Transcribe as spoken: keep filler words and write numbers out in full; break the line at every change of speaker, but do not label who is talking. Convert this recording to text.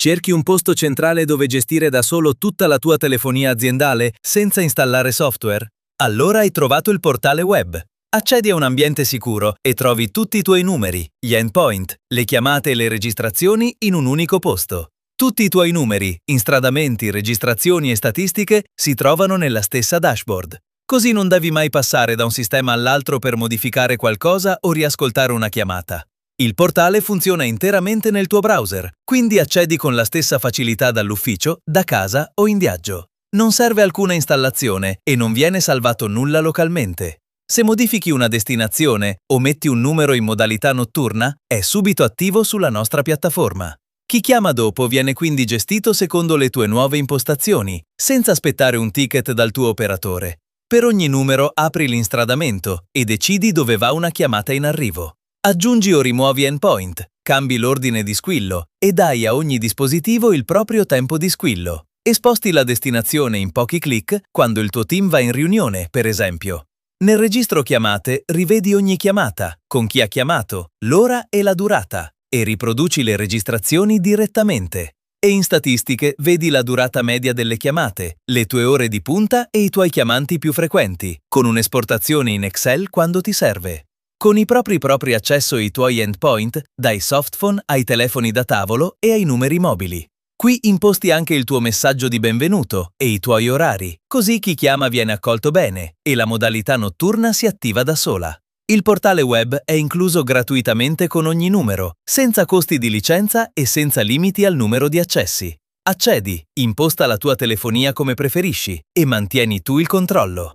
Cerchi un posto centrale dove gestire da solo tutta la tua telefonia aziendale senza installare software? Allora hai trovato il portale web. Accedi a un ambiente sicuro e trovi tutti i tuoi numeri, gli endpoint, le chiamate e le registrazioni in un unico posto. Tutti i tuoi numeri, instradamenti, registrazioni e statistiche si trovano nella stessa dashboard. Così non devi mai passare da un sistema all'altro per modificare qualcosa o riascoltare una chiamata. Il portale funziona interamente nel tuo browser, quindi accedi con la stessa facilità dall'ufficio, da casa o in viaggio. Non serve alcuna installazione e non viene salvato nulla localmente. Se modifichi una destinazione o metti un numero in modalità notturna, è subito attivo sulla nostra piattaforma. Chi chiama dopo viene quindi gestito secondo le tue nuove impostazioni, senza aspettare un ticket dal tuo operatore. Per ogni numero apri l'instradamento e decidi dove va una chiamata in arrivo. Aggiungi o rimuovi endpoint, cambi l'ordine di squillo e dai a ogni dispositivo il proprio tempo di squillo. E sposti la destinazione in pochi clic quando il tuo team va in riunione, per esempio. Nel registro chiamate rivedi ogni chiamata, con chi ha chiamato, l'ora e la durata, e riproduci le registrazioni direttamente. E in statistiche vedi la durata media delle chiamate, le tue ore di punta e i tuoi chiamanti più frequenti, con un'esportazione in Excel quando ti serve. Con i propri propri accesso ai tuoi endpoint, dai softphone ai telefoni da tavolo e ai numeri mobili. Qui imposti anche il tuo messaggio di benvenuto e i tuoi orari, così chi chiama viene accolto bene e la modalità notturna si attiva da sola. Il portale web è incluso gratuitamente con ogni numero, senza costi di licenza e senza limiti al numero di accessi. Accedi, imposta la tua telefonia come preferisci e mantieni tu il controllo.